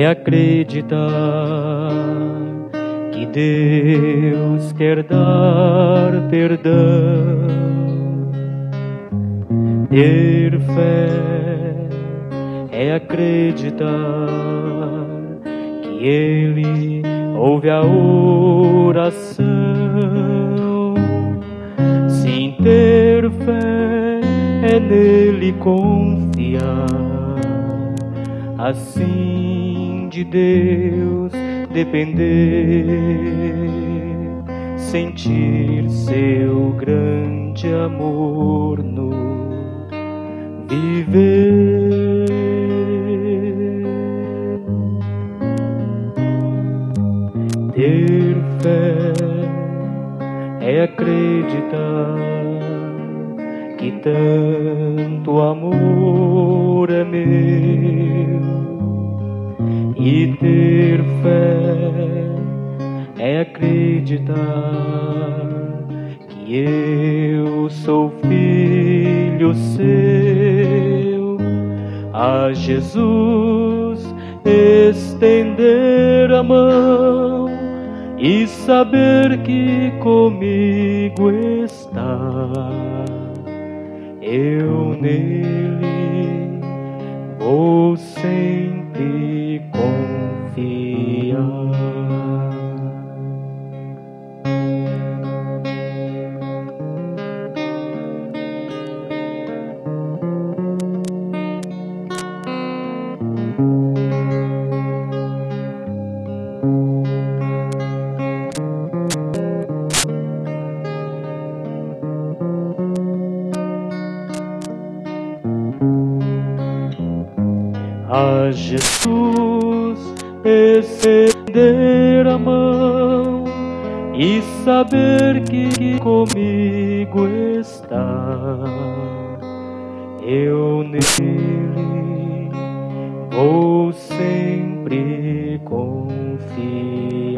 acreditar que Deus quer dar perdão. Ter fé é acreditar que Ele ouve a oração. Sim, ter fé é nele confiar, assim de Deus depender, sentir seu grande amor no viver. Ter fé é acreditar que tanto amor é meu, e ter fé é acreditar que eu sou filho seu. A Jesus estender a mão e saber que comigo está. Eu nele vou sempre confiar. A Jesus estender a mão e saber que comigo está. Eu nele vou sempre confiar.